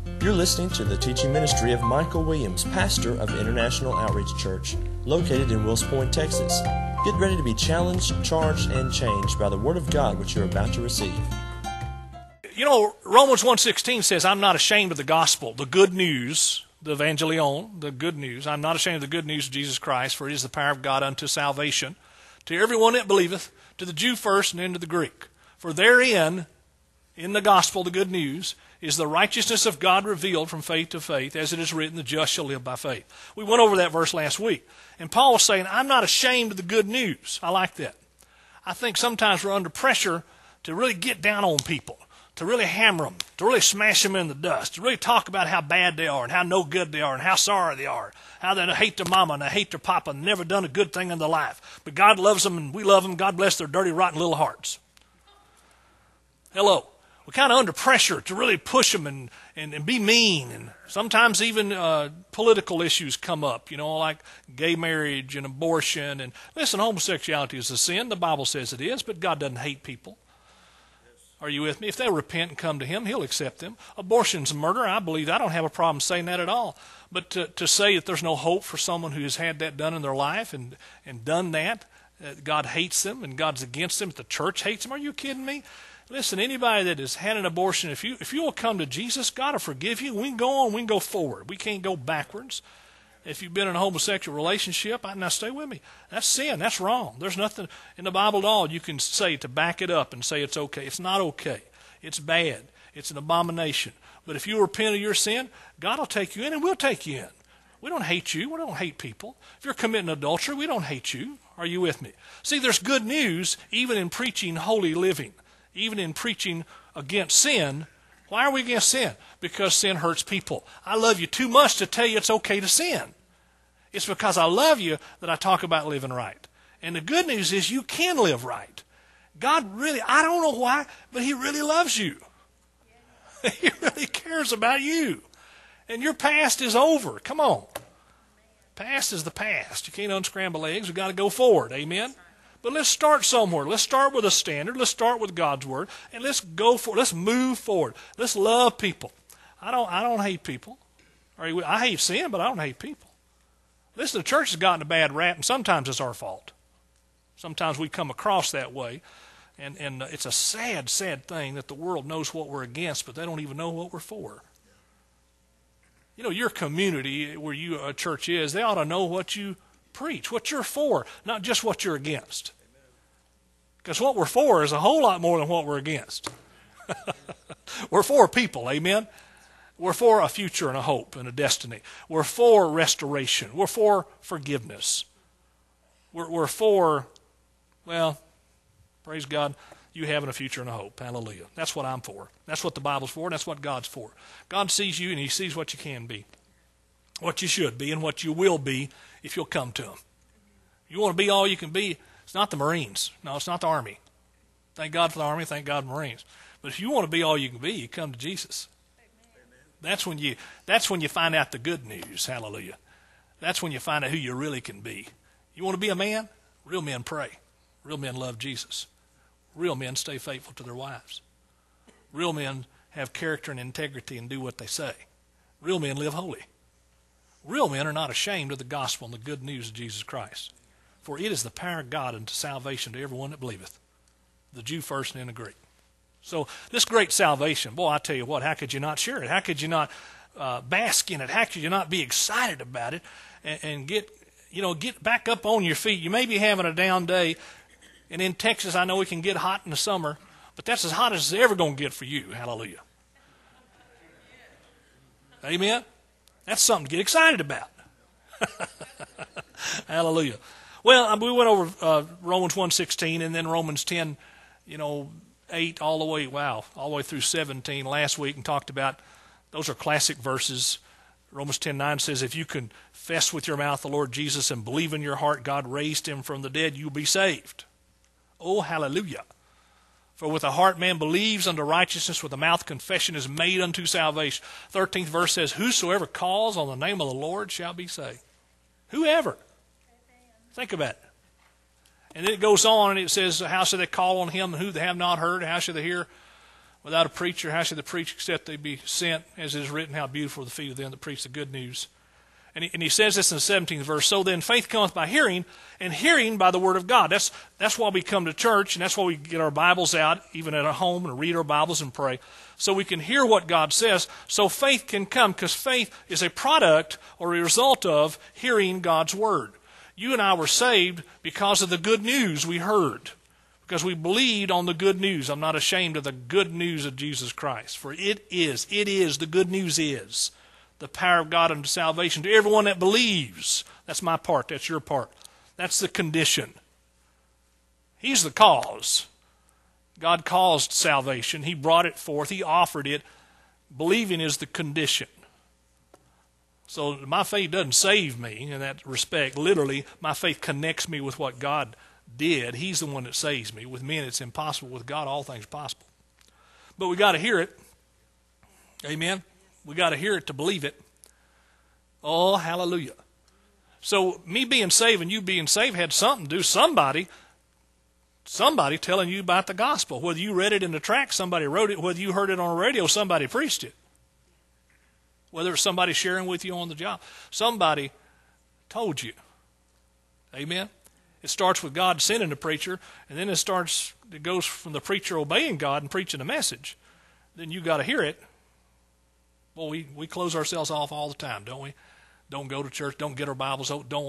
You're listening to the teaching ministry of Michael Williams, pastor of International Outreach Church, located in Wills Point, Texas. Get ready to be challenged, charged, and changed by the Word of God which you're about to receive. You know, Romans 1:16 says, I'm not ashamed of the gospel, the good news, the evangelion, the good news. I'm not ashamed of the good news of Jesus Christ, for it is the power of God unto salvation, to everyone that believeth, to the Jew first and then to the Greek. For therein, in the gospel, the good news, is the righteousness of God revealed from faith to faith, as it is written, the just shall live by faith. We went over that verse last week. And Paul was saying, I'm not ashamed of the good news. I like that. I think sometimes we're under pressure to really get down on people, to really hammer them, to really smash them in the dust, to really talk about how bad they are and how no good they are and how sorry they are, how they hate their mama and they hate their papa and never done a good thing in their life. But God loves them and we love them. God bless their dirty, rotten little hearts. Hello. We're kind of under pressure to really push them and be mean. And sometimes even political issues come up, you know, like gay marriage and abortion. And listen, homosexuality is a sin. The Bible says it is, but God doesn't hate people. Are you with me? If they'll repent and come to Him, He'll accept them. Abortion's murder. I believe I don't have a problem saying that at all. But to say that there's no hope for someone who has had that done in their life and done that, God hates them and God's against them, the church hates them, are you kidding me? Listen, anybody that has had an abortion, if you will come to Jesus, God will forgive you. We can go on, we can go forward. We can't go backwards. If you've been in a homosexual relationship, now stay with me. That's sin. That's wrong. There's nothing in the Bible at all you can say to back it up and say it's okay. It's not okay. It's bad. It's an abomination. But if you repent of your sin, God will take you in and we'll take you in. We don't hate you. We don't hate people. If you're committing adultery, we don't hate you. Are you with me? See, there's good news even in preaching holy living. Even in preaching against sin. Why are we against sin? Because sin hurts people. I love you too much to tell you it's okay to sin. It's because I love you that I talk about living right. And the good news is you can live right. God really, I don't know why, but He really loves you. He really cares about you. And your past is over. Come on. Past is the past. You can't unscramble eggs. We've got to go forward. Amen? But let's start somewhere. Let's start with a standard. Let's start with God's Word. And let's go for it. Let's move forward. Let's love people. I don't hate people. I hate sin, but I don't hate people. Listen, the church has gotten a bad rap, and sometimes it's our fault. Sometimes we come across that way. And it's a sad, sad thing that the world knows what we're against, but they don't even know what we're for. You know, your community where a church is, they ought to know what you preach, what you're for, not just what you're against. Because what we're for is a whole lot more than what we're against. We're for people, amen? We're for a future and a hope and a destiny. We're for restoration. We're for forgiveness. We're for, well, praise God, you having a future and a hope. Hallelujah. That's what I'm for. That's what the Bible's for, and that's what God's for. God sees you, and He sees what you can be, what you should be, and what you will be if you'll come to Him. You want to be all you can be, it's not the Marines. No, it's not the Army. Thank God for the Army, thank God for the Marines. But if you want to be all you can be, you come to Jesus. Amen. That's when you find out the good news. Hallelujah. That's when you find out who you really can be. You want to be a man? Real men pray. Real men love Jesus. Real men stay faithful to their wives. Real men have character and integrity and do what they say. Real men live holy. Real men are not ashamed of the gospel and the good news of Jesus Christ. For it is the power of God unto salvation to everyone that believeth, the Jew first and then the Greek. So this great salvation, boy, I tell you what, how could you not share it? How could you not bask in it? How could you not be excited about it and get back up on your feet? You may be having a down day, and in Texas I know it can get hot in the summer, but that's as hot as it's ever going to get for you. Hallelujah. Amen? That's something to get excited about. Hallelujah. Well, we went over Romans 1:16 and then Romans 10, 8 all the way through 17 last week and talked about, those are classic verses. Romans 10:9 says, if you confess with your mouth the Lord Jesus and believe in your heart God raised Him from the dead, you'll be saved. Oh, hallelujah. For with the heart man believes unto righteousness, with the mouth confession is made unto salvation. 13th verse says, whosoever calls on the name of the Lord shall be saved. Whoever. Think about it. And then it goes on and it says, how shall they call on Him who they have not heard? How shall they hear Without a preacher, how should the preach except they be sent? As it is written, how beautiful are the feet of them that preach the good news. And he says this in the 17th verse, so then faith cometh by hearing, and hearing by the word of God. That's why we come to church, and that's why we get our Bibles out, even at our home, and read our Bibles and pray, so we can hear what God says, so faith can come, because faith is a product or a result of hearing God's word. You and I were saved because of the good news we heard, because we believed on the good news. I'm not ashamed of the good news of Jesus Christ, for it is, the good news is the power of God unto salvation to everyone that believes. That's my part. That's your part. That's the condition. He's the cause. God caused salvation. He brought it forth. He offered it. Believing is the condition. So my faith doesn't save me in that respect. Literally, my faith connects me with what God did. He's the one that saves me. With men, it's impossible. With God, all things are possible. But we got to hear it. Amen. We got to hear it to believe it. Oh, hallelujah. So me being saved and you being saved had something to do. Somebody telling you about the gospel. Whether you read it in the tract, somebody wrote it. Whether you heard it on the radio, somebody preached it. Whether it's somebody sharing with you on the job, somebody told you. Amen. It starts with God sending the preacher, and then it goes from the preacher obeying God and preaching the message. Then you got to hear it. Well, we close ourselves off all the time, don't we? Don't go to church, don't get our Bibles,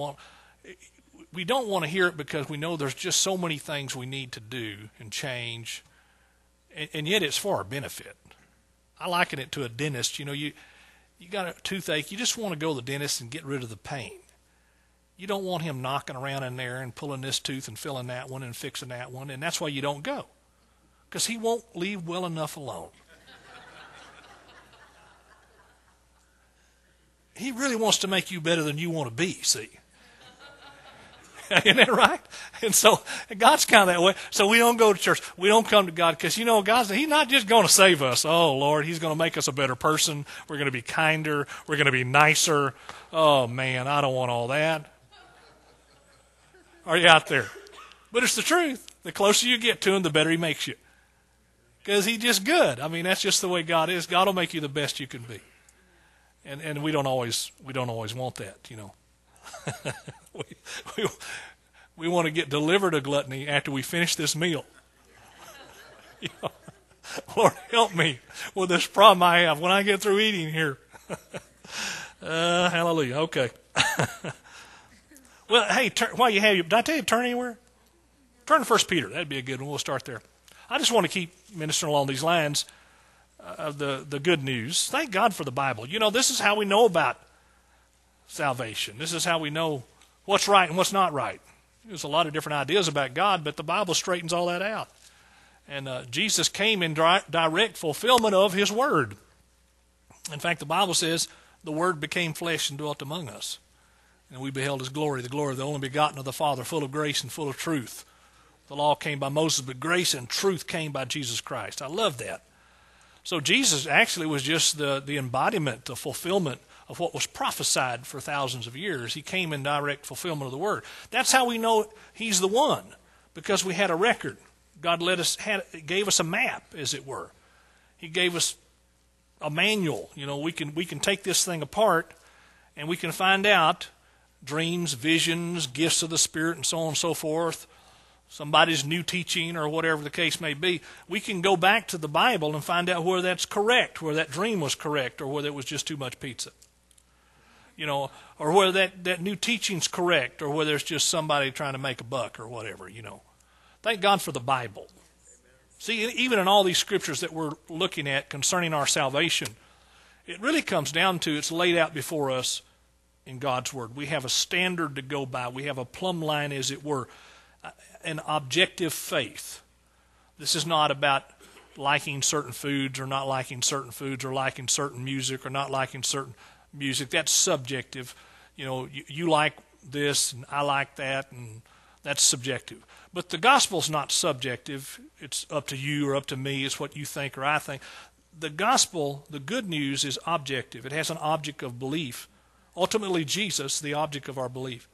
we don't want to hear it because we know there's just so many things we need to do and change, and yet it's for our benefit. I liken it to a dentist. You know, you got a toothache, you just want to go to the dentist and get rid of the pain. You don't want him knocking around in there and pulling this tooth and filling that one and fixing that one, and that's why you don't go, because he won't leave well enough alone. He really wants to make you better than you want to be, see. Isn't that right? And so God's kind of that way. So we don't go to church. We don't come to God because, He's not just going to save us. Oh, Lord, He's going to make us a better person. We're going to be kinder. We're going to be nicer. Oh, man, I don't want all that. Are you out there? But it's the truth. The closer you get to Him, the better He makes you. Because He's just good. I mean, that's just the way God is. God will make you the best you can be. And we don't always want that, we want to get delivered of gluttony after we finish this meal. Lord, help me with this problem I have when I get through eating here. Hallelujah. Okay. Well, hey, while you have you, did I tell you to turn anywhere? Turn to 1 Peter. That'd be a good one. We'll start there. I just want to keep ministering along these lines of the good news. Thank God for the Bible. This is how we know about salvation. This is how we know what's right and what's not right. There's a lot of different ideas about God, but the Bible straightens all that out. And Jesus came in direct fulfillment of His Word. In fact, the Bible says the Word became flesh and dwelt among us. And we beheld His glory, the glory of the only begotten of the Father, full of grace and full of truth. The law came by Moses, but grace and truth came by Jesus Christ. I love that. So Jesus actually was just the embodiment, the fulfillment of what was prophesied for thousands of years. He came in direct fulfillment of the Word. That's how we know He's the one, because we had a record. God gave us a map, as it were. He gave us a manual. We can take this thing apart, and we can find out dreams, visions, gifts of the Spirit, and so on and so forth. Somebody's new teaching or whatever the case may be, we can go back to the Bible and find out where that's correct, where that dream was correct, or whether it was just too much pizza. Or whether that new teaching's correct, or whether it's just somebody trying to make a buck or whatever, Thank God for the Bible. See, even in all these scriptures that we're looking at concerning our salvation, it really comes down to it's laid out before us in God's Word. We have a standard to go by. We have a plumb line, as it were. An objective faith. This is not about liking certain foods or not liking certain foods, or liking certain music or not liking certain music. That's subjective. You like this and I like that, and that's subjective. But the gospel's not subjective. It's up to you or up to me. It's what you think or I think. The gospel, the good news, is objective. It has an object of belief. Ultimately, Jesus, the object of our belief,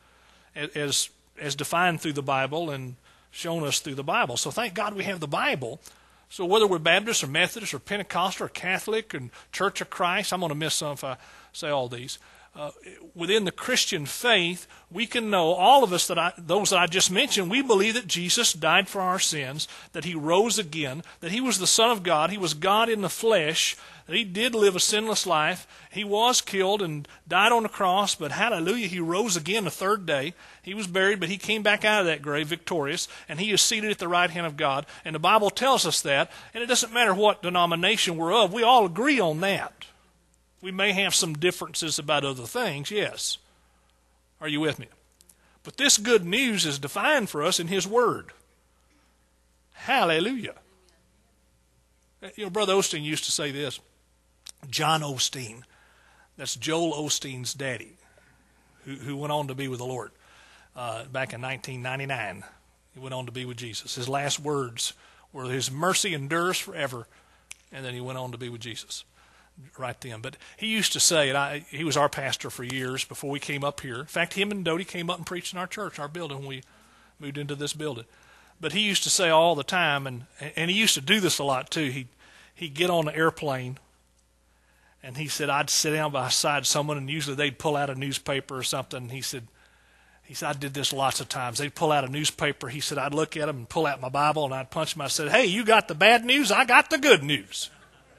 as defined through the Bible and shown us through the Bible. So thank God we have the Bible, So whether we're Baptist or Methodist or Pentecostal or Catholic and Church of Christ, I'm going to miss some if I say all these. Within the Christian faith, we can know, all of us, those that I just mentioned, we believe that Jesus died for our sins, that he rose again, that he was the Son of God, he was God in the flesh, that he did live a sinless life. He was killed and died on the cross, but hallelujah, he rose again the third day. He was buried, but he came back out of that grave victorious, and he is seated at the right hand of God. And the Bible tells us that, and it doesn't matter what denomination we're of, we all agree on that. We may have some differences about other things, yes. Are you with me? But this good news is defined for us in his word. Hallelujah. You know, Brother Osteen used to say this. John Osteen, that's Joel Osteen's daddy, who went on to be with the Lord back in 1999. He went on to be with Jesus. His last words were, his mercy endures forever, and then he went on to be with Jesus right then. But he used to say, and he was our pastor for years before we came up here. In fact, him and Dodie came up and preached in our church, our building, when we moved into this building. But he used to say all the time, and he used to do this a lot too, he'd get on the airplane, and he said, I'd sit down beside someone, and usually they'd pull out a newspaper or something. He said, I did this lots of times. They'd pull out a newspaper. He said, I'd look at them and pull out my Bible, and I'd punch them. I said, hey, you got the bad news? I got the good news.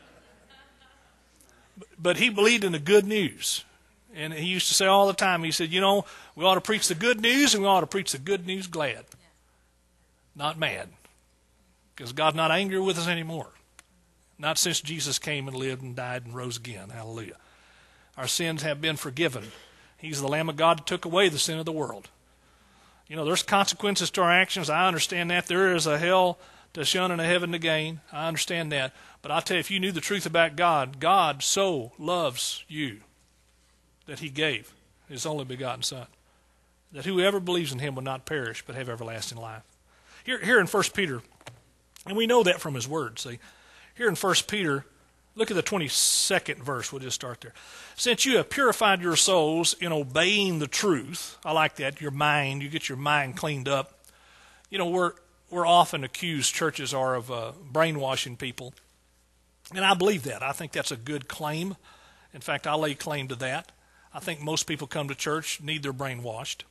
But he believed in the good news. And he used to say all the time, he said, you know, we ought to preach the good news, and we ought to preach the good news glad, not mad. Because God's not angry with us anymore. Not since Jesus came and lived and died and rose again. Hallelujah. Our sins have been forgiven. He's the Lamb of God that took away the sin of the world. You know, there's consequences to our actions. I understand that. There is a hell to shun and a heaven to gain. I understand that. But I'll tell you, if you knew the truth about God, God so loves you that he gave his only begotten Son, that whoever believes in him will not perish but have everlasting life. Here in 1 Peter, and we know that from his word, see. Here in 1 Peter, look at the 22nd verse. We'll just start there. Since you have purified your souls in obeying the truth, I like that, your mind, you get your mind cleaned up. You know, we're often accused, churches are, of brainwashing people. And I believe that. I think that's a good claim. In fact, I lay claim to that. I think most people come to church need their brain washed.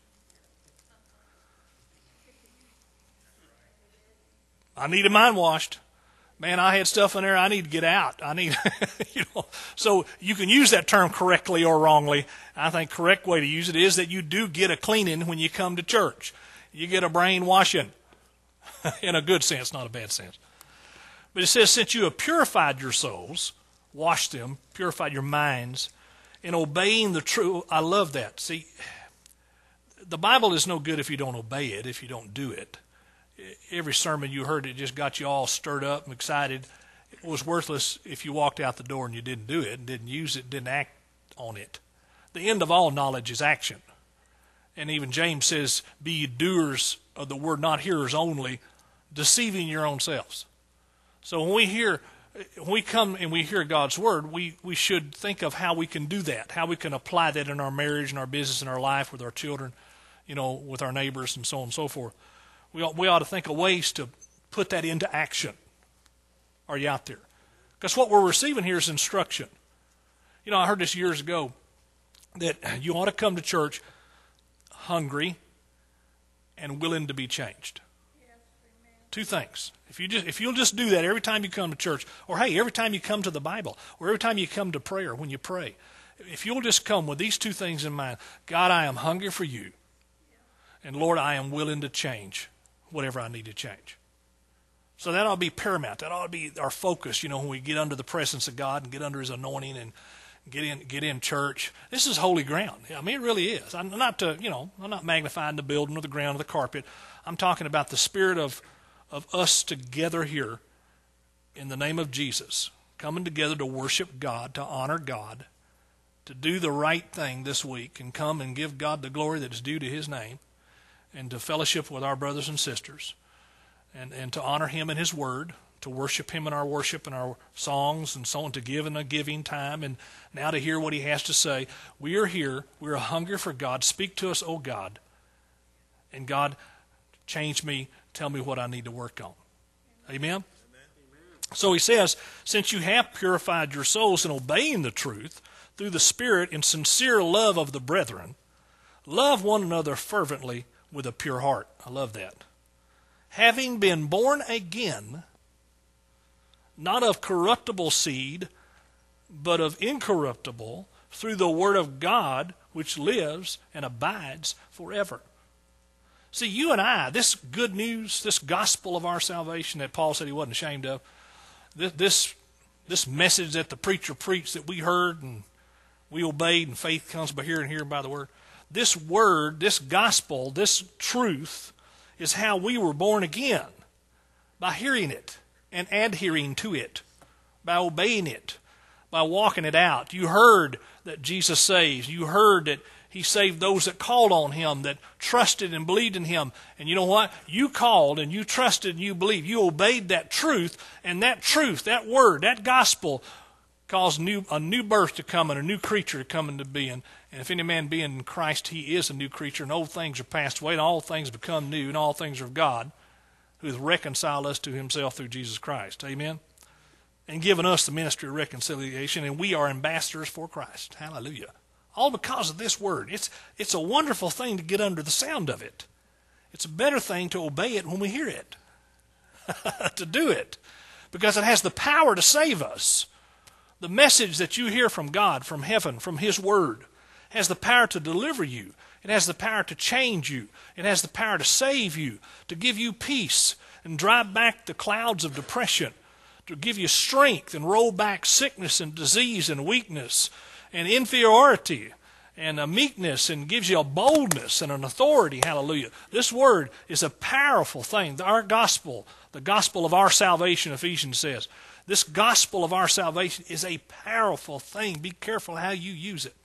I need a mind washed. Man, I had stuff in there I need to get out. I need, so you can use that term correctly or wrongly. I think correct way to use it is that you do get a cleaning when you come to church. You get a brain washing in a good sense, not a bad sense. But it says, since you have purified your souls, washed them, purified your minds, in obeying the truth. I love that. See, the Bible is no good if you don't obey it, if you don't do it. Every sermon you heard, it just got you all stirred up and excited. It was worthless if you walked out the door and you didn't do it, and didn't use it, didn't act on it. The end of all knowledge is action. And even James says, be ye doers of the word, not hearers only, deceiving your own selves. So when we come and we hear God's word, we should think of how we can do that, how we can apply that in our marriage and our business and our life with our children, with our neighbors and so on and so forth. We ought to think of ways to put that into action. Are you out there? Because what we're receiving here is instruction. I heard this years ago, that you ought to come to church hungry and willing to be changed. Two things. If you'll just do that every time you come to church, or hey, every time you come to the Bible, or every time you come to prayer, when you pray, if you'll just come with these two things in mind, God, I am hungry for you, and Lord, I am willing to change whatever I need to change. So that ought to be paramount. That ought to be our focus, when we get under the presence of God and get under his anointing and get in church. This is holy ground. I mean, it really is. I'm not magnifying the building or the ground or the carpet. I'm talking about the spirit of us together here in the name of Jesus, coming together to worship God, to honor God, to do the right thing this week and come and give God the glory that is due to his name, and to fellowship with our brothers and sisters, and to honor him in his word, to worship him in our worship and our songs and so on, to give in a giving time, and now to hear what he has to say. We are here. We are hungry for God. Speak to us, oh God. And God, change me. Tell me what I need to work on. Amen? So he says, since you have purified your souls in obeying the truth through the Spirit in sincere love of the brethren, love one another fervently with a pure heart. I love that. Having been born again, not of corruptible seed, but of incorruptible, through the word of God, which lives and abides forever. See, you and I, this good news, this gospel of our salvation that Paul said he wasn't ashamed of, this message that the preacher preached that we heard and we obeyed, and faith comes by hearing and hearing by the word. This word, this gospel, this truth is how we were born again, by hearing it and adhering to it, by obeying it, by walking it out. You heard that Jesus saves. You heard that he saved those that called on him, that trusted and believed in him. And you know what? You called and you trusted and you believed. You obeyed that truth, and that truth, that word, that gospel caused a new birth to come and a new creature to come into being. And if any man be in Christ, he is a new creature, and old things are passed away, and all things become new, and all things are of God, who has reconciled us to himself through Jesus Christ. Amen? And given us the ministry of reconciliation, and we are ambassadors for Christ. Hallelujah. All because of this word. It's a wonderful thing to get under the sound of it. It's a better thing to obey it when we hear it. To do it. Because it has the power to save us. The message that you hear from God, from heaven, from his word, has the power to deliver you. It has the power to change you. It has the power to save you, to give you peace and drive back the clouds of depression, to give you strength and roll back sickness and disease and weakness and inferiority and a meekness, and gives you a boldness and an authority. Hallelujah. This word is a powerful thing. Our gospel, the gospel of our salvation, Ephesians says, this gospel of our salvation is a powerful thing. Be careful how you use it.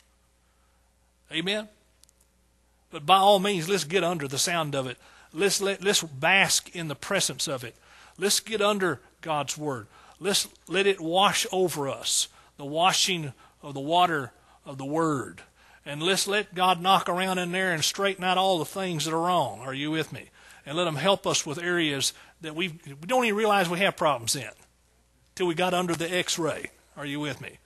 Amen? But by all means, let's get under the sound of it. Let's bask in the presence of it. Let's get under God's word. Let's let it wash over us, the washing of the water of the word. And let's let God knock around in there and straighten out all the things that are wrong. Are you with me? And let him help us with areas that we don't even realize we have problems in till we got under the x-ray. Are you with me?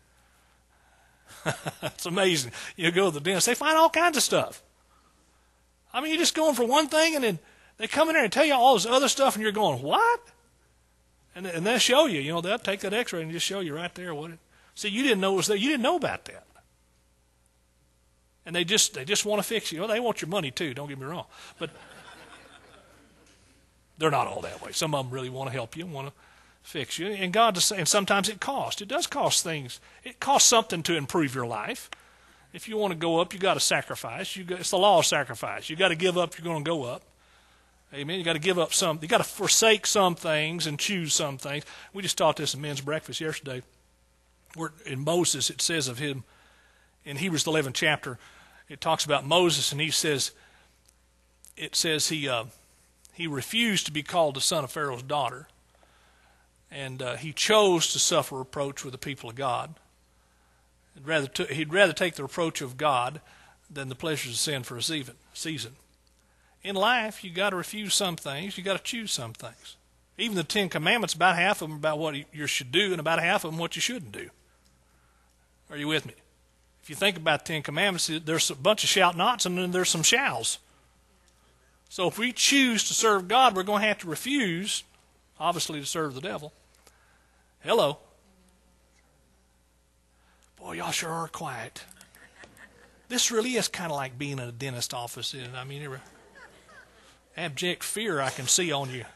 It's amazing. You go to the dentist, they find all kinds of stuff. I mean, you're just going for one thing, and then they come in there and tell you all this other stuff, and you're going, what? And they'll show you, they'll take that x-ray and just show you right there what it. See, you didn't know it was there. You didn't know about that. And they just want to fix you. Well, they want your money too, don't get me wrong. But they're not all that way. Some of them really want to help you, want to fix you. And and sometimes it costs. It does cost things. It costs something to improve your life. If you want to go up, you got to sacrifice. It's the law of sacrifice. You got to give up, you're going to go up. Amen. You got to give up some. You got to forsake some things and choose some things. We just taught this in men's breakfast yesterday. In Moses, it says of him, in Hebrews 11th chapter, it talks about Moses, and it says he refused to be called the son of Pharaoh's daughter, and he chose to suffer reproach with the people of God. He'd rather take the reproach of God than the pleasures of sin for a season. In life, you got to refuse some things. You got to choose some things. Even the 10 Commandments, about half of them about what you should do, and about half of them what you shouldn't do. Are you with me? If you think about the 10 Commandments, there's a bunch of shout-nots and then there's some shalls. So if we choose to serve God, we're going to have to refuse, obviously, to serve the devil. Hello. Boy, y'all sure are quiet. This really is kind of like being in a dentist office. I mean, abject fear I can see on you.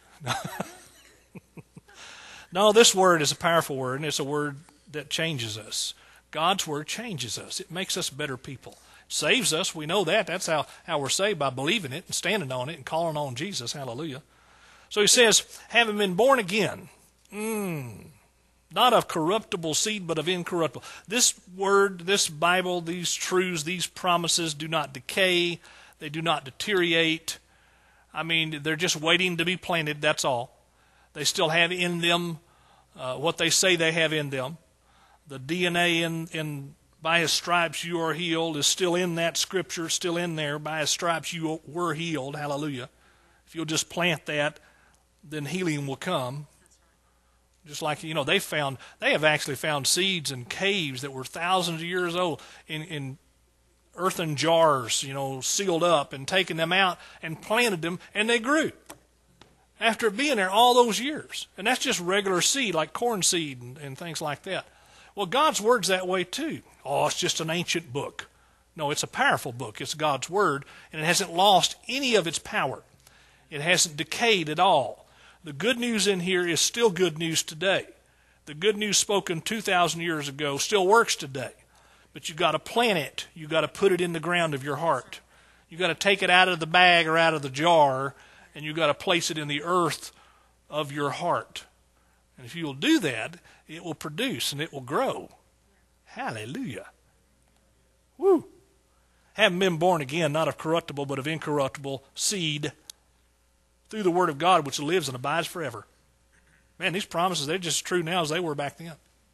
No, this word is a powerful word, and it's a word that changes us. God's word changes us. It makes us better people. It saves us. We know that. That's how we're saved, by believing it and standing on it and calling on Jesus. Hallelujah. So he says, having been born again, not of corruptible seed, but of incorruptible. This word, this Bible, these truths, these promises do not decay. They do not deteriorate. I mean, they're just waiting to be planted, that's all. They still have in them what they say they have in them. The DNA in by his stripes you are healed is still in that scripture, still in there. By his stripes you were healed. Hallelujah. If you'll just plant that, then healing will come. Just like, they have actually found seeds in caves that were thousands of years old in earthen jars, sealed up, and taken them out and planted them, and they grew after being there all those years. And that's just regular seed, like corn seed and things like that. Well, God's Word's that way too. Oh, it's just an ancient book. No, it's a powerful book. It's God's Word, and it hasn't lost any of its power. It hasn't decayed at all. The good news in here is still good news today. The good news spoken 2,000 years ago still works today. But you've got to plant it. You've got to put it in the ground of your heart. You've got to take it out of the bag or out of the jar, and you've got to place it in the earth of your heart. And if you will do that, it will produce and it will grow. Hallelujah. Woo. Having been born again, not of corruptible, but of incorruptible seed, through the Word of God, which lives and abides forever. Man, these promises, they're just as true now as they were back then.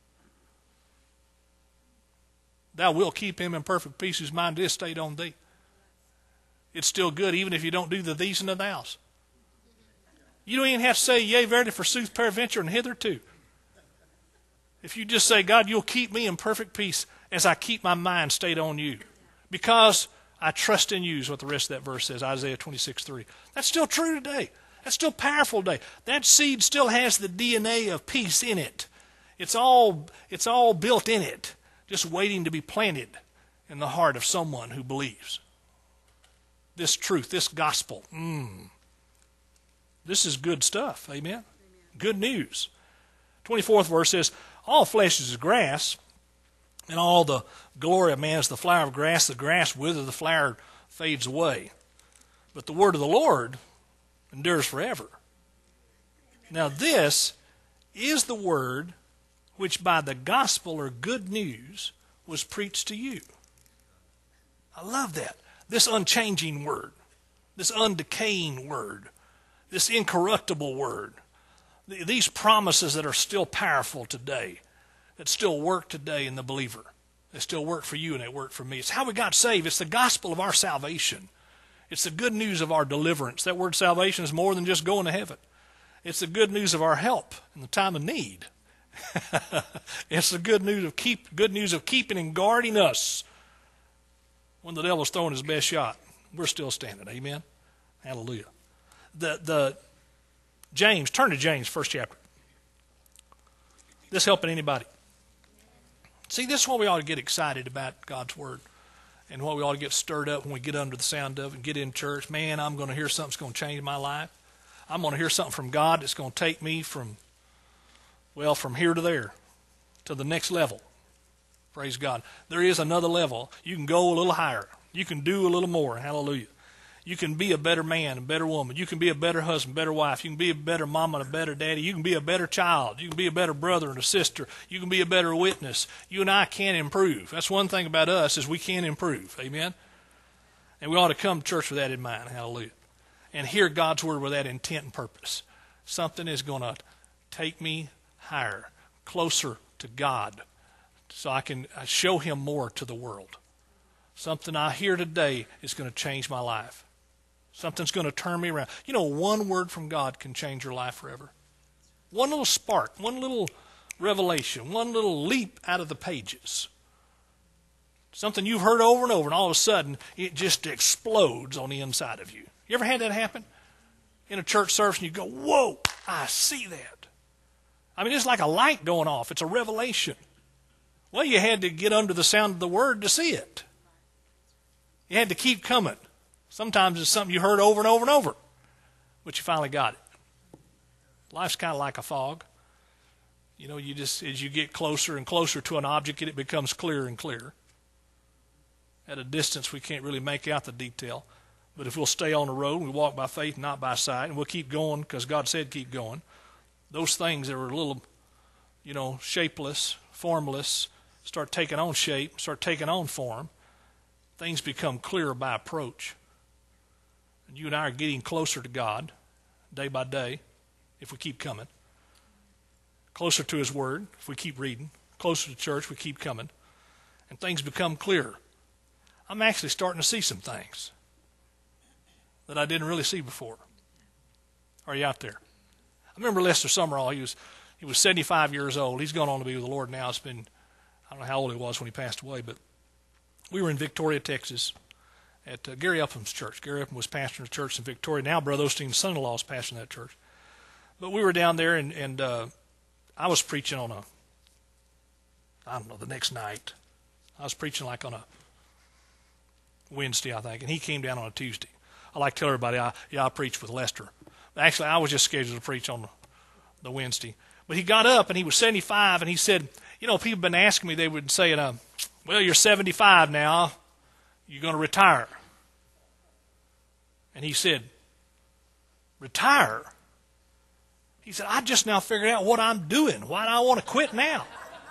Thou wilt keep him in perfect peace whose mind is stayed on thee. It's still good even if you don't do the these and the thous. You don't even have to say, yea, verily, forsooth, peradventure, and hitherto. If you just say, God, you'll keep me in perfect peace as I keep my mind stayed on you. Because I trust in you is what the rest of that verse says, Isaiah 26:3. That's still true today. That's still powerful today. That seed still has the DNA of peace in it. It's all built in it, just waiting to be planted in the heart of someone who believes. This truth, this gospel, this is good stuff. Amen? Good news. 24th verse says, all flesh is grass, and all the glory of man is the flower of grass. The grass withers, the flower fades away. But the word of the Lord endures forever. Now this is the word which by the gospel or good news was preached to you. I love that. This unchanging word, this undecaying word, this incorruptible word, these promises that are still powerful today, that still work today in the believer. They still work for you and they work for me. It's how we got saved. It's the gospel of our salvation. It's the good news of our deliverance. That word salvation is more than just going to heaven. It's the good news of our help in the time of need. It's the good news of keeping and guarding us when the devil's throwing his best shot. We're still standing. Amen. Hallelujah. James, turn to James, first chapter. This helping anybody? See, this is what we ought to get excited about God's Word, and what we ought to get stirred up when we get under the sound of it and get in church. Man, I'm going to hear something that's going to change my life. I'm going to hear something from God that's going to take me from here to there, to the next level. Praise God. There is another level. You can go a little higher. You can do a little more. Hallelujah. You can be a better man, a better woman. You can be a better husband, better wife. You can be a better mama and a better daddy. You can be a better child. You can be a better brother and a sister. You can be a better witness. You and I can improve. That's one thing about us is we can improve. Amen? And we ought to come to church with that in mind. Hallelujah. And hear God's word with that intent and purpose. Something is going to take me higher, closer to God, so I can show him more to the world. Something I hear today is going to change my life. Something's going to turn me around. You know, one word from God can change your life forever. One little spark, one little revelation, one little leap out of the pages. Something you've heard over and over, and all of a sudden, it just explodes on the inside of you. You ever had that happen? In a church service, and you go, whoa, I see that. I mean, it's like a light going off. It's a revelation. Well, you had to get under the sound of the word to see it. You had to keep coming. Sometimes it's something you heard over and over and over, but you finally got it. Life's kind of like a fog. You know, you just, as you get closer and closer to an object, it becomes clearer and clearer. At a distance, we can't really make out the detail. But if we'll stay on the road, and we walk by faith, not by sight, and we'll keep going because God said keep going, those things that were a little, shapeless, formless, start taking on shape, start taking on form. Things become clearer by approach. And you and I are getting closer to God day by day if we keep coming. Closer to his word if we keep reading. Closer to church if we keep coming. And things become clearer. I'm actually starting to see some things that I didn't really see before. Are you out there? I remember Lester Summerall. He He was 75 years old. He's gone on to be with the Lord now. It's been, I don't know how old he was when he passed away, but we were in Victoria, Texas, at Gary Upham's church. Gary Upham was pastoring a church in Victoria. Now Brother Osteen's son-in-law is pastoring that church. But we were down there, and I was preaching on the next night. I was preaching like on a Wednesday, I think, and he came down on a Tuesday. I like to tell everybody, I preached with Lester. Actually, I was just scheduled to preach on the Wednesday. But he got up, and he was 75, and he said, people have been asking me, they would say, well, you're 75 now. You're going to retire. And he said, retire? He said, I just now figured out what I'm doing. Why do I want to quit now?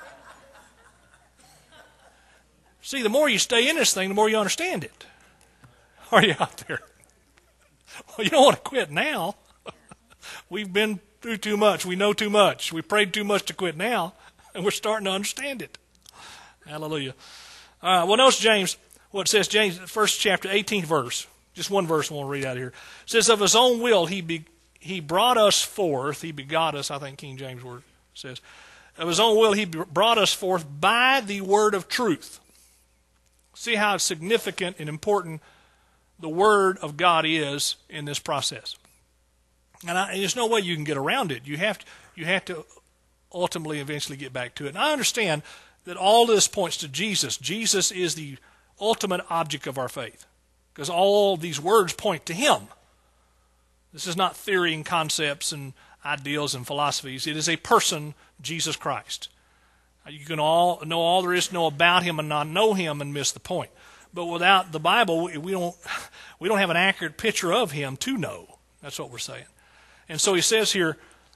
See, the more you stay in this thing, the more you understand it. Are you out there? Well, you don't want to quit now. We've been through too much. We know too much. We prayed too much to quit now, and we're starting to understand it. Hallelujah. All right, well, notice James, what it says, James, first chapter, 18th verse. Just one verse I want to read out here. It says, of his own will he brought us forth. He begot us, I think King James word says. Of his own will he brought us forth by the word of truth. See how significant and important the Word of God is in this process. And there's no way you can get around it. You have to ultimately, eventually get back to it. And I understand that all this points to Jesus. Jesus is the ultimate object of our faith, because all these words point to Him. This is not theory and concepts and ideals and philosophies. It is a person, Jesus Christ. You can all know all there is to know about Him and not know Him and miss the point. But without the Bible, we don't have an accurate picture of Him to know. That's what we're saying. And so he says here,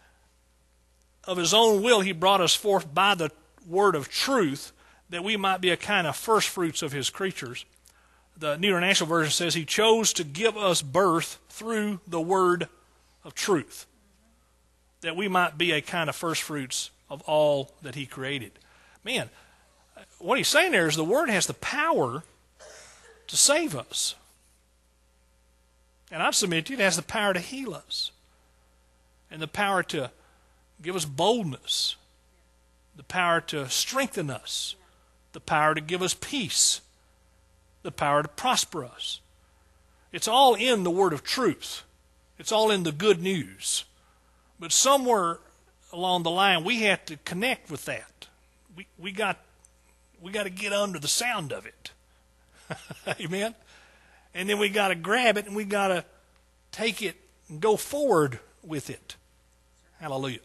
of His own will He brought us forth by the word of truth, that we might be a kind of first fruits of His creatures. The New International Version says He chose to give us birth through the word of truth, that we might be a kind of first fruits of all that He created. Man, what he's saying there is the Word has the power to save us. And I'd submit to you, it has the power to heal us, and the power to give us boldness, the power to strengthen us, the power to give us peace, the power to prosper us. It's all in the word of truth. It's all in the good news. But somewhere along the line, we have to connect with that. We got to get under the sound of it. Amen? And then we got to grab it, and we got to take it and go forward with it. Hallelujah.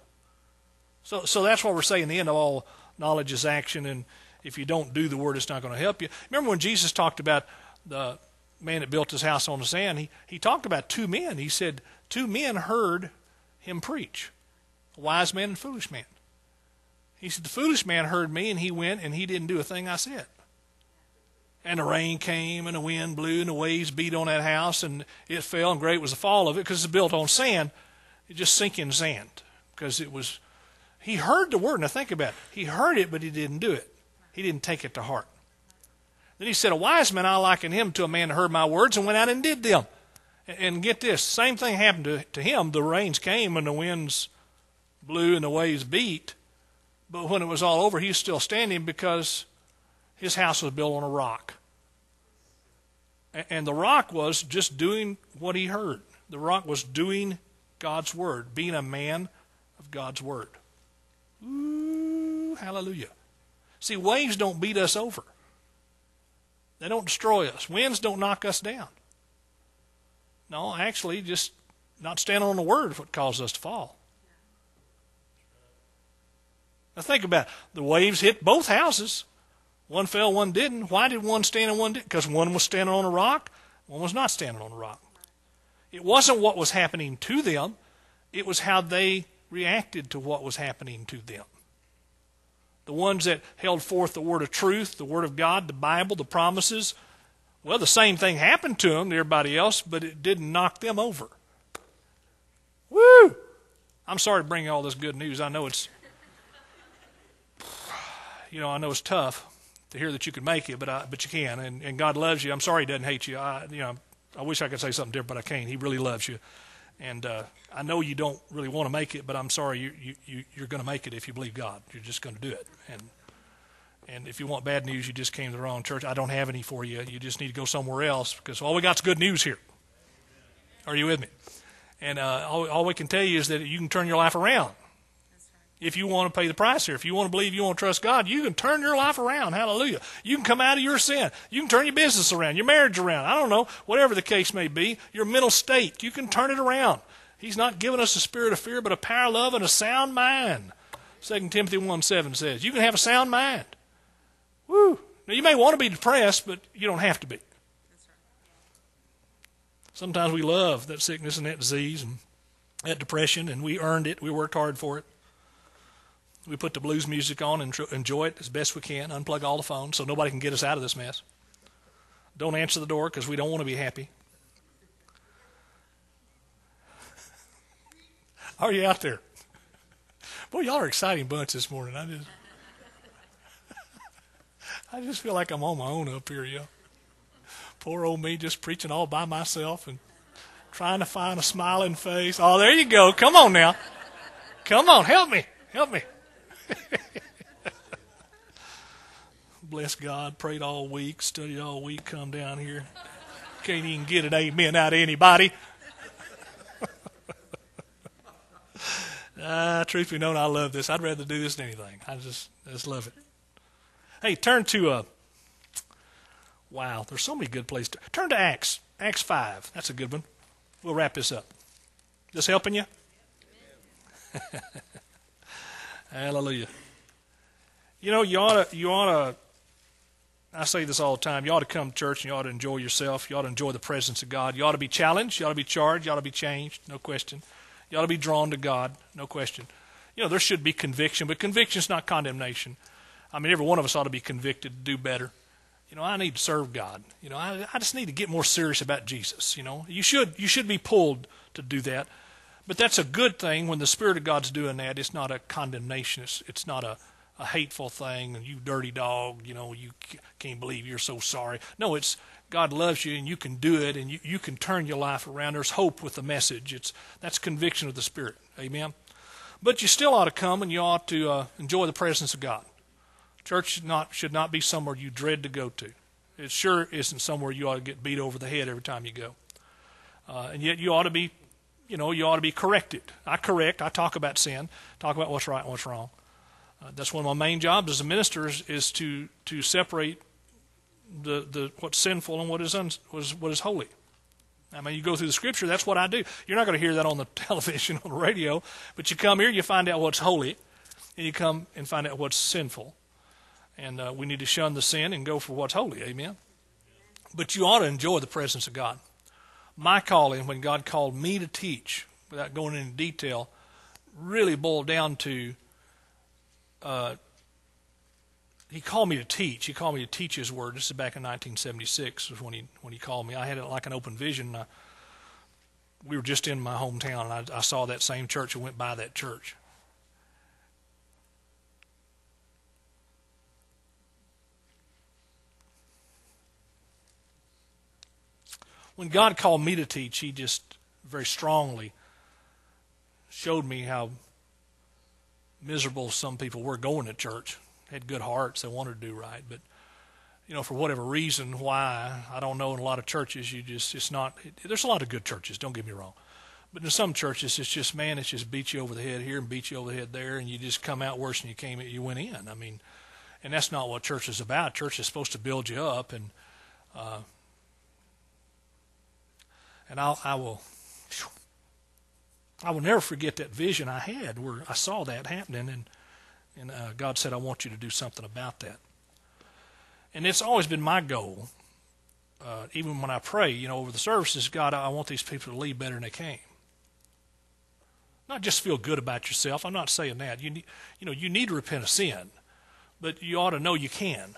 So that's what we're saying. The end of all knowledge is action, and if you don't do the word, it's not going to help you. Remember when Jesus talked about the man that built his house on the sand? He talked about two men. He said, two men heard Him preach, a wise man and a foolish man. He said, the foolish man heard me, and he went, and he didn't do a thing I said. And the rain came, and the wind blew, and the waves beat on that house, and it fell, and great was the fall of it, because it's built on sand. It just sinking sand, because he heard the word. Now think about it. He heard it, but he didn't do it. He didn't take it to heart. Then he said, a wise man, I liken him to a man that heard my words and went out and did them. And get this, same thing happened to him. The rains came, and the winds blew, and the waves beat. But when it was all over, he was still standing, because his house was built on a rock. And the rock was just doing what he heard. The rock was doing God's word, being a man of God's word. Ooh, hallelujah. See, waves don't beat us over. They don't destroy us. Winds don't knock us down. No, actually, just not standing on the word is what causes us to fall. Now think about it. The waves hit both houses. One fell, one didn't. Why did one stand and one didn't? Because one was standing on a rock, one was not standing on a rock. It wasn't what was happening to them. It was how they reacted to what was happening to them. The ones that held forth the word of truth, the word of God, the Bible, the promises, well, the same thing happened to them, to everybody else, but it didn't knock them over. Woo! I'm sorry to bring you all this good news. I know it's tough to hear that you can make it, but you can, and God loves you. I'm sorry He doesn't hate you. I wish I could say something different, but I can't. He really loves you, And I know you don't really want to make it, but I'm sorry, you're going to make it if you believe God. You're just going to do it. And if you want bad news, you just came to the wrong church. I don't have any for you. You just need to go somewhere else because all we got is good news here. Are you with me? And all we can tell you is that you can turn your life around. If you want to pay the price here, if you want to believe, you want to trust God, you can turn your life around. Hallelujah. You can come out of your sin. You can turn your business around, your marriage around. I don't know, whatever the case may be, your mental state, you can turn it around. He's not given us a spirit of fear, but a power of love and a sound mind. 2 Timothy 1:7 says, you can have a sound mind. Woo. Now, you may want to be depressed, but you don't have to be. Sometimes we love that sickness and that disease and that depression, and we earned it. We worked hard for it. We put the blues music on and enjoy it as best we can. Unplug all the phones so nobody can get us out of this mess. Don't answer the door because we don't want to be happy. Are you out there? Boy, y'all are an exciting bunch this morning. I just feel like I'm on my own up here, yo. Poor old me just preaching all by myself and trying to find a smiling face. Oh, there you go. Come on now. Come on, help me. Help me. Bless God, prayed all week, studied all week, come down here. Can't even get an amen out of anybody. Truth be known, I love this. I'd rather do this than anything. I just love it. Hey, turn to, wow, there's so many good places. Turn to Acts 5. That's a good one. We'll wrap this up. This helping you? Hallelujah. You know, you ought to, I say this all the time, you ought to come to church and you ought to enjoy yourself. You ought to enjoy the presence of God. You ought to be challenged. You ought to be charged. You ought to be changed. No question. You ought to be drawn to God. No question. You know, there should be conviction, but conviction is not condemnation. I mean, every one of us ought to be convicted to do better. You know, I need to serve God. You know, I just need to get more serious about Jesus. You know, you should be pulled to do that. But that's a good thing when the Spirit of God's doing that. It's not a condemnation. It's not a hateful thing. And you dirty dog, you know, you can't believe you're so sorry. No, it's God loves you and you can do it and you can turn your life around. There's hope with the message. That's conviction of the Spirit. Amen. But you still ought to come and you ought to enjoy the presence of God. Church should not be somewhere you dread to go to. It sure isn't somewhere you ought to get beat over the head every time you go. And yet you ought to be, you know, you ought to be corrected. I talk about sin, talk about what's right and what's wrong. That's one of my main jobs as a minister is to separate the what's sinful and what is holy. I mean, you go through the Scripture, that's what I do. You're not going to hear that on the television, on the radio, but you come here, you find out what's holy, and you come and find out what's sinful. And we need to shun the sin and go for what's holy, amen? But you ought to enjoy the presence of God. My calling, when God called me to teach, without going into detail, really boiled down to, He called me to teach. He called me to teach His Word. This is back in 1976 was when he called me. I had it like an open vision. We were just in my hometown, and I saw that same church and went by that church. When God called me to teach, He just very strongly showed me how miserable some people were going to church. Had good hearts, they wanted to do right, but you know, for whatever reason, why, I don't know. In a lot of churches, there's a lot of good churches, don't get me wrong, but in some churches, it's just beat you over the head here and beat you over the head there, and you just come out worse than you went in. I mean, and that's not what church is about. Church is supposed to build you up, and I will never forget that vision I had where I saw that happening, and God said, I want you to do something about that. And it's always been my goal, even when I pray, you know, over the services, God, I want these people to leave better than they came. Not just feel good about yourself. I'm not saying that. You need to repent of sin, but you ought to know you can.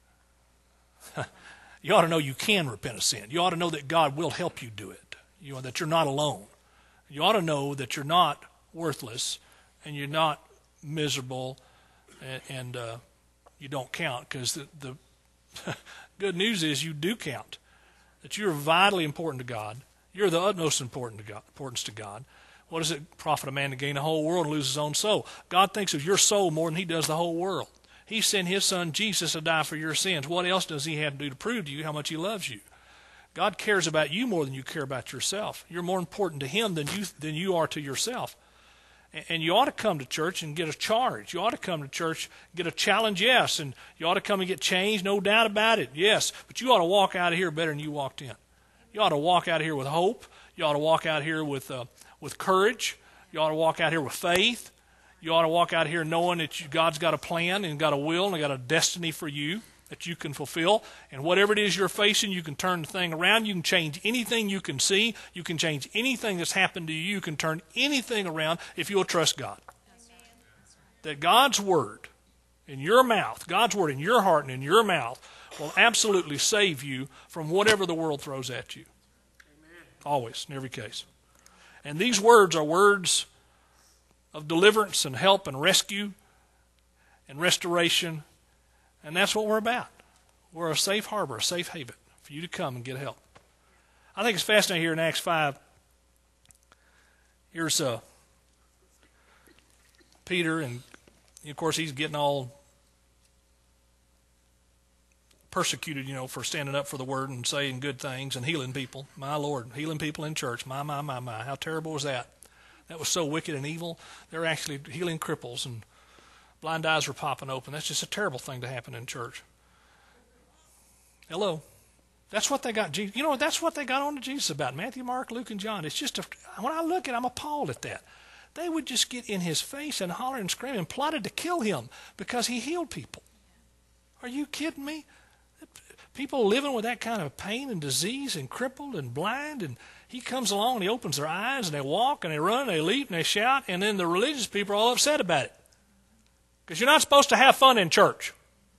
You ought to know you can repent of sin. You ought to know that God will help you do it. You know, that you're not alone. You ought to know that you're not worthless and you're not miserable and you don't count, because the good news is you do count, that you're vitally important to God. You're the utmost importance to God. What does it profit a man to gain the whole world and lose his own soul? God thinks of your soul more than he does the whole world. He sent his son Jesus to die for your sins. What else does he have to do to prove to you how much he loves you? God cares about you more than you care about yourself. You're more important to him than you are to yourself. And you ought to come to church and get a charge. You ought to come to church and get a challenge, yes. And you ought to come and get changed, no doubt about it, yes. But you ought to walk out of here better than you walked in. You ought to walk out of here with hope. You ought to walk out here with courage. You ought to walk out here with faith. You ought to walk out here knowing that God's got a plan and got a will and got a destiny for you that you can fulfill. And whatever it is you're facing, you can turn the thing around. You can change anything you can see. You can change anything that's happened to you. You can turn anything around if you'll trust God. That God's word in your mouth, God's word in your heart and in your mouth will absolutely save you from whatever the world throws at you. Always, in every case. And these words are words of deliverance and help and rescue and restoration. And that's what we're about. We're a safe harbor, a safe haven for you to come and get help. I think it's fascinating here in Acts 5. Here's Peter, and of course he's getting all persecuted, for standing up for the word and saying good things and healing people. My Lord, healing people in church. My. How terrible was that? That was so wicked and evil. They're actually healing cripples and blind eyes were popping open. That's just a terrible thing to happen in church. Hello. That's what they got. That's what they got on to Jesus about. Matthew, Mark, Luke, and John. It's just, when I look at it, I'm appalled at that. They would just get in his face and holler and scream and plotted to kill him because he healed people. Are you kidding me? People living with that kind of pain and disease and crippled and blind, and he comes along and he opens their eyes and they walk and they run and they leap and they shout, and then the religious people are all upset about it. Because you're not supposed to have fun in church.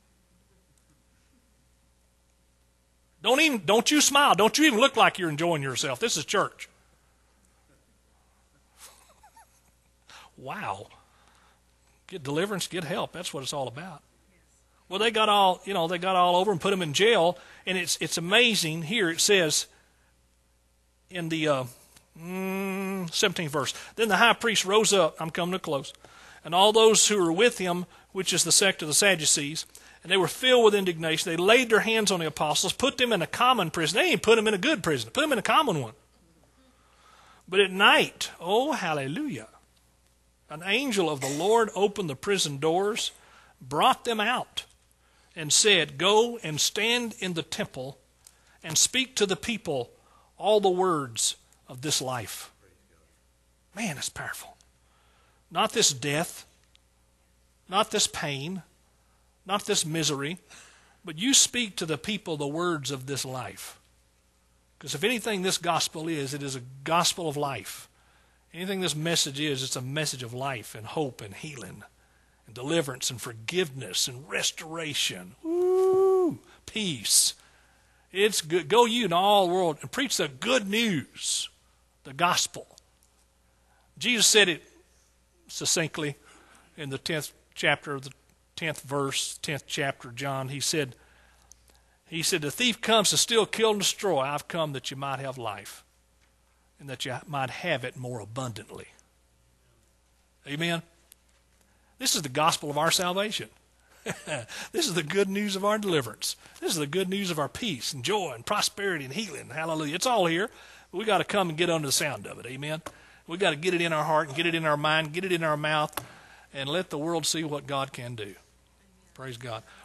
Don't you smile. Don't you even look like you're enjoying yourself. This is church. Wow. Get deliverance, get help. That's what it's all about. Well, they got all over and put him in jail, and it's amazing. Here it says in the 17th verse, then the high priest rose up. I'm coming to close. And all those who were with him, which is the sect of the Sadducees, and they were filled with indignation. They laid their hands on the apostles, put them in a common prison. They didn't put them in a good prison. Put them in a common one. But at night, oh, hallelujah, an angel of the Lord opened the prison doors, brought them out, and said, go and stand in the temple and speak to the people all the words of this life. Man, it's powerful. Not this death, not this pain, not this misery, but you speak to the people the words of this life. Because if anything this gospel is, it is a gospel of life. Anything this message is, it's a message of life and hope and healing and deliverance and forgiveness and restoration. Woo! Peace. It's good. Go you in all the world and preach the good news, the gospel. Jesus said it succinctly in the 10th chapter of the 10th verse, 10th chapter of John. He said, the thief comes to steal, kill, and destroy. I've come that you might have life and that you might have it more abundantly. Amen? This is the gospel of our salvation. This is the good news of our deliverance. This is the good news of our peace and joy and prosperity and healing. Hallelujah. It's all here. But we got to come and get under the sound of it. Amen? We got to get it in our heart and get it in our mind, get it in our mouth, and let the world see what God can do. Praise God.